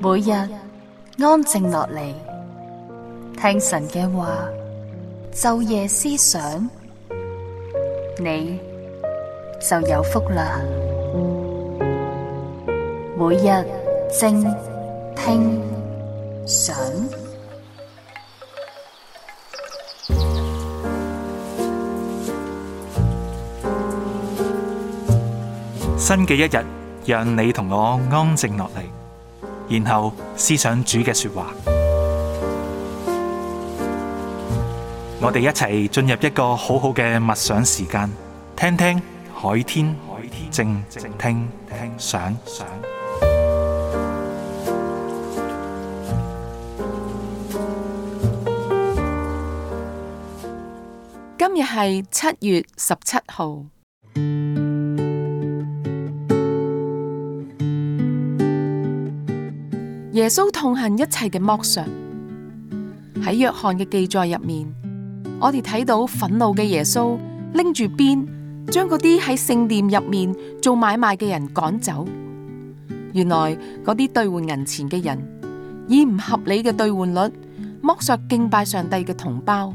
每日安靜落嚟，聽神嘅話，晝夜思想，你就有福啦。每日靜聽想， 新嘅一日，讓你同我安靜落嚟，然後思想主嘅說話。我哋一齊進入一個好好嘅默想時間，聽聽海天，靜聽想。 今日係7月17號。耶穌痛恨一切嘅剝削。喺約翰嘅記載入面，我哋睇到憤怒嘅耶穌拎住鞭，將嗰啲喺聖殿入面做買賣嘅人趕走。原來嗰啲兌換銀錢嘅人，以唔合理嘅兌換率剝削敬拜上帝嘅同胞。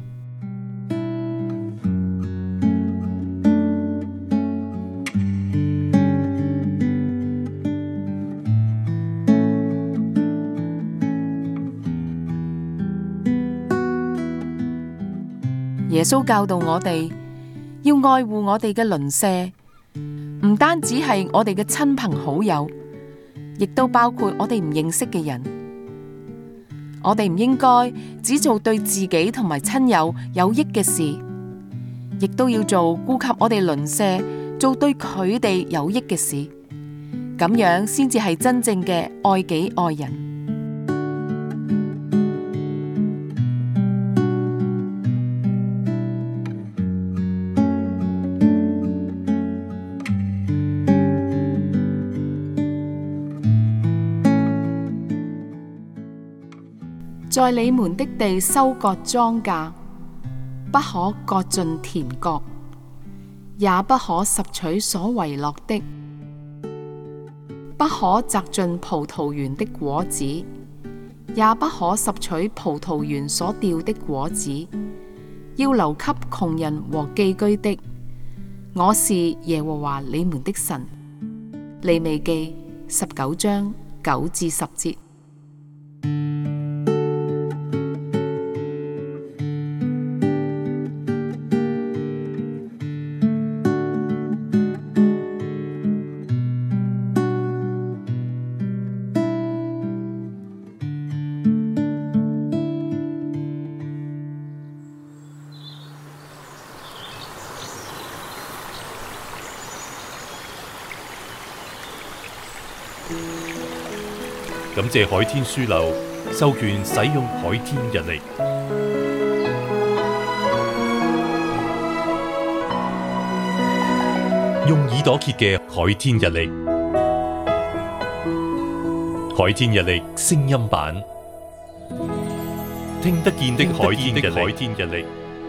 耶穌教導我哋要愛護我哋嘅鄰舍，唔單止係我哋嘅親朋好友，亦都包括我哋唔認識嘅人。我哋唔應該只做對自己同埋親友有益嘅事，亦都要做顧及我哋鄰舍，做對佢哋有益嘅事。咁樣先至係真正嘅愛己愛人。在你們的地收割莊稼，不可割盡田角，也不可拾取所遺落的，不可摘盡葡萄園的果子，也不可拾取葡萄園所掉的果子，要留給窮人和寄居的。我是耶和華你們的神。利未記19章9至10節。 感謝海天書樓授權使用海天日曆，用耳朵揭嘅海天日曆，海天日曆聲音版，聽得見的海天日曆。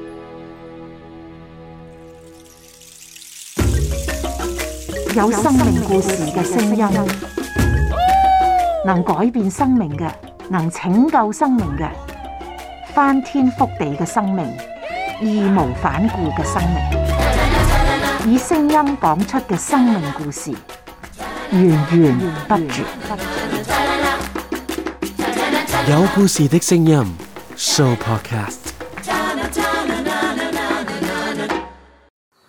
有生命故事嘅聲音，能改變生命嘅，能拯救生命嘅，翻天覆地嘅生命，義無反顧嘅生命，以聲音講出嘅生命故事，源源不絕。 有故事的聲音 Show Podcast。